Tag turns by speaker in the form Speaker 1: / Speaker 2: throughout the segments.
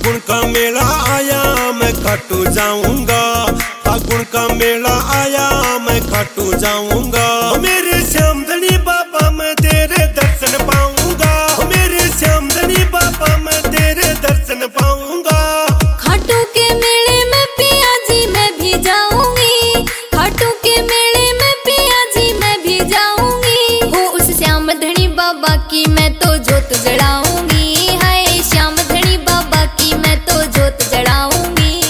Speaker 1: फागुन का मेला आया मैं खाटू जाऊंगा, फागुन का मेला आया मैं खाटू जाऊंगा। मेरे श्याम धनी बाबा मैं तेरे दर्शन पाऊंगा, मेरे श्याम धनी बाबा मैं तेरे दर्शन पाऊंगा।
Speaker 2: खाटू के मेले में पिया जी मैं भी जाऊंगी, खाटू के मेले में पिया जी मैं भी जाऊंगी। हो उस श्याम धनी बाबा की मैं तो जोत जलाऊंगी, हाय श्याम धनी बाबा की मैं तो जोत जलाऊंगी।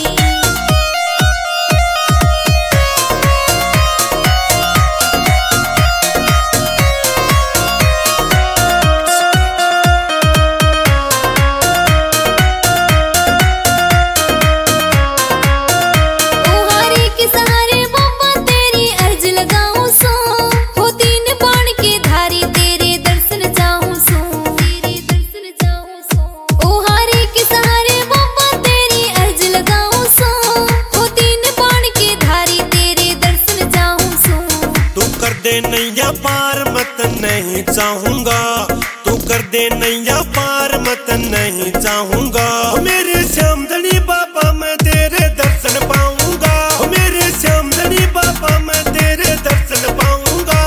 Speaker 1: दे नैया पार मत नहीं चाहूंगा, तू कर दे नैया पार मत नहीं चाहूंगा। मेरे श्याम धनी बाबा मैं तेरे दर्शन पाऊंगा, मेरे श्याम धनी बाबा मैं तेरे दर्शन पाऊंगा।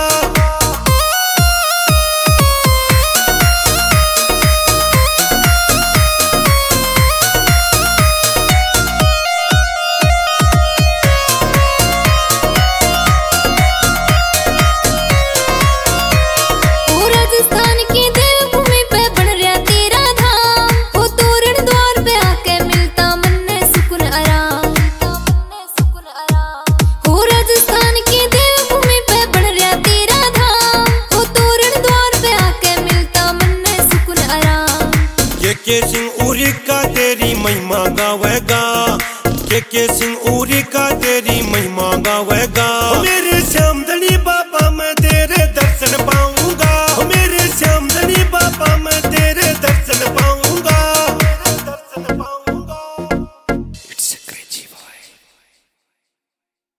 Speaker 1: के सिंह उरी का तेरी महिमा गावेगा, के सिंह उरी का तेरी महिमा गावेगा। मेरे